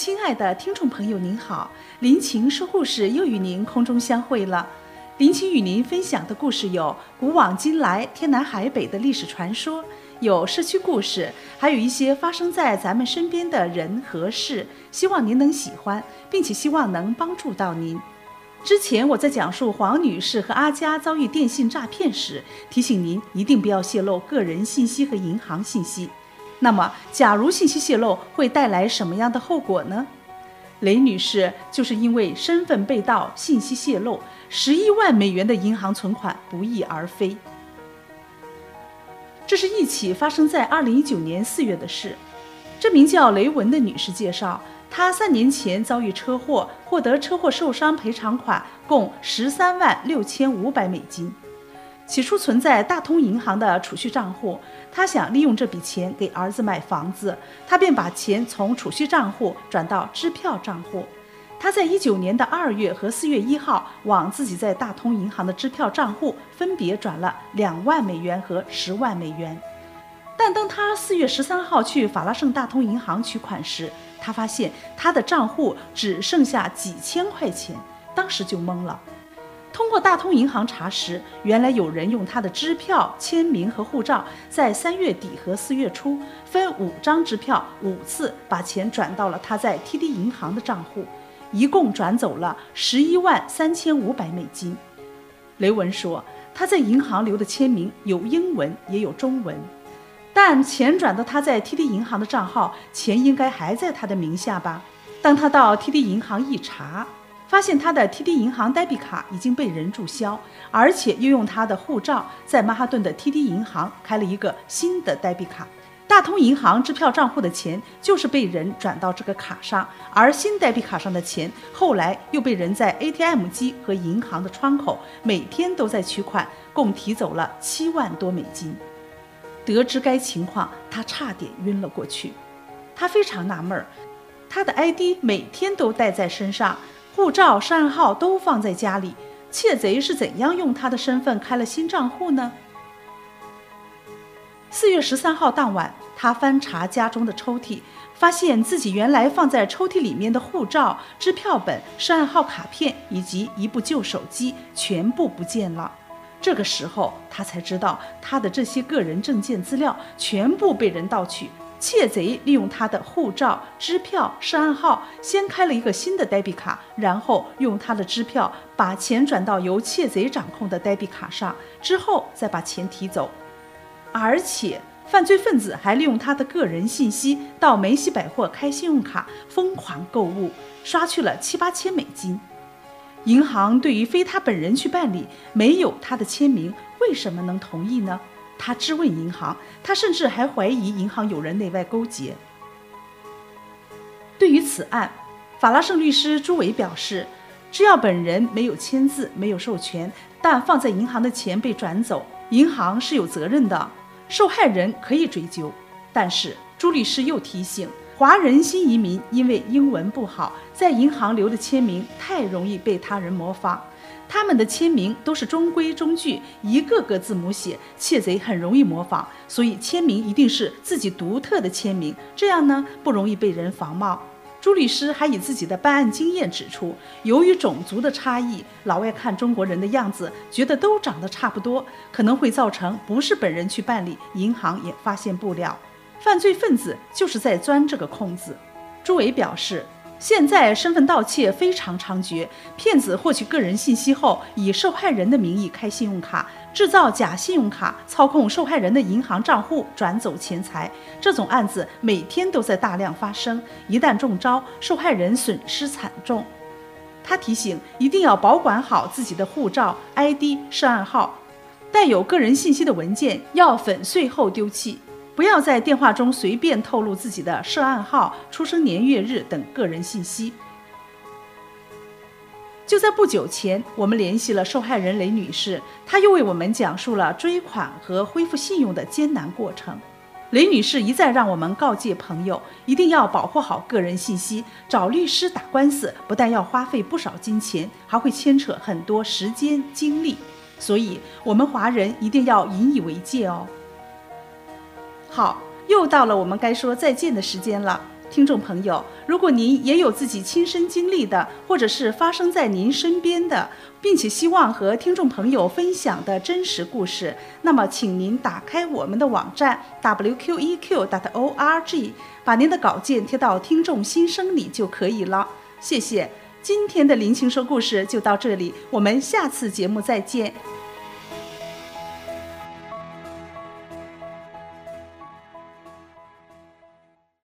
亲爱的听众朋友您好，林晴说故事又与您空中相会了。林晴与您分享的故事有古往今来天南海北的历史传说，有社区故事，还有一些发生在咱们身边的人和事，希望您能喜欢，并且希望能帮助到您。之前我在讲述黄女士和阿佳遭遇电信诈骗时，提醒您一定不要泄露个人信息和银行信息。那么假如信息泄露会带来什么样的后果呢？雷女士就是因为身份被盗、信息泄露，11万美元的银行存款不翼而飞。这是一起发生在2019年4月的事。这名叫雷文的女士介绍，她3年前遭遇车祸，获得车祸受伤赔偿款共13万6500美金。起初存在大通银行的储蓄账户，他想利用这笔钱给儿子买房子，他便把钱从储蓄账户转到支票账户。他在19年的2月和4月1号往自己在大通银行的支票账户分别转了2万美元和10万美元。但当他4月13号去法拉盛大通银行取款时，他发现他的账户只剩下几千块钱，当时就懵了。通过大通银行查实，原来有人用他的支票、签名和护照，在3月底和4月初分5张支票5次把钱转到了他在 TD 银行的账户，一共转走了11万3500美金。雷文说，他在银行留的签名有英文也有中文，但钱转到他在 TD 银行的账号，钱应该还在他的名下吧？当他到 TD 银行一查，发现他的 TD 银行代币卡已经被人注销，而且又用他的护照在曼哈顿的 TD 银行开了一个新的代币卡。大通银行支票账户的钱就是被人转到这个卡上，而新代币卡上的钱后来又被人在 ATM 机和银行的窗口每天都在取款，共提走了7万多美金。得知该情况，他差点晕了过去。他非常纳闷，他的 ID 每天都带在身上，护照、涉案号都放在家里，窃贼是怎样用他的身份开了新账户呢？4月13号当晚，他翻查家中的抽屉，发现自己原来放在抽屉里面的护照、支票本、涉案号卡片以及一部旧手机全部不见了。这个时候他才知道，他的这些个人证件资料全部被人盗取，窃贼利用他的护照、支票、涉案号先开了一个新的代币卡，然后用他的支票把钱转到由窃贼掌控的代币卡上，之后再把钱提走。而且犯罪分子还利用他的个人信息到梅西百货开信用卡疯狂购物，刷去了7、8千美金。银行对于非他本人去办理，没有他的签名，为什么能同意呢？他质问银行，他甚至还怀疑银行有人内外勾结。对于此案，法拉盛律师朱伟表示，只要本人没有签字、没有授权，但放在银行的钱被转走，银行是有责任的，受害人可以追究。但是朱律师又提醒，华人新移民因为英文不好，在银行留的签名太容易被他人模仿，他们的签名都是中规中矩，一个个字母写，窃贼很容易模仿，所以签名一定是自己独特的签名，这样呢不容易被人仿冒。朱律师还以自己的办案经验指出，由于种族的差异，老外看中国人的样子觉得都长得差不多，可能会造成不是本人去办理，银行也发现不了。犯罪分子就是在钻这个空子。朱伟表示，现在身份盗窃非常猖獗，骗子获取个人信息后，以受害人的名义开信用卡，制造假信用卡，操控受害人的银行账户转走钱财。这种案子每天都在大量发生，一旦中招，受害人损失惨重。他提醒，一定要保管好自己的护照、ID、涉案号，带有个人信息的文件要粉碎后丢弃。不要在电话中随便透露自己的涉案号、出生年月日等个人信息。就在不久前，我们联系了受害人雷女士，她又为我们讲述了追款和恢复信用的艰难过程。雷女士一再让我们告诫朋友，一定要保护好个人信息，找律师打官司不但要花费不少金钱，还会牵扯很多时间精力，所以我们华人一定要引以为戒哦。好，又到了我们该说再见的时间了。 听众朋友，如果您也有自己亲身经历的，或者是发生在您身边的，并且希望和听众朋友分享的真实故事，那么请您打开我们的网站 wqeq.org， 把您的稿件贴到听众心声里就可以了。谢谢，今天的林青说故事就到这里，我们下次节目再见。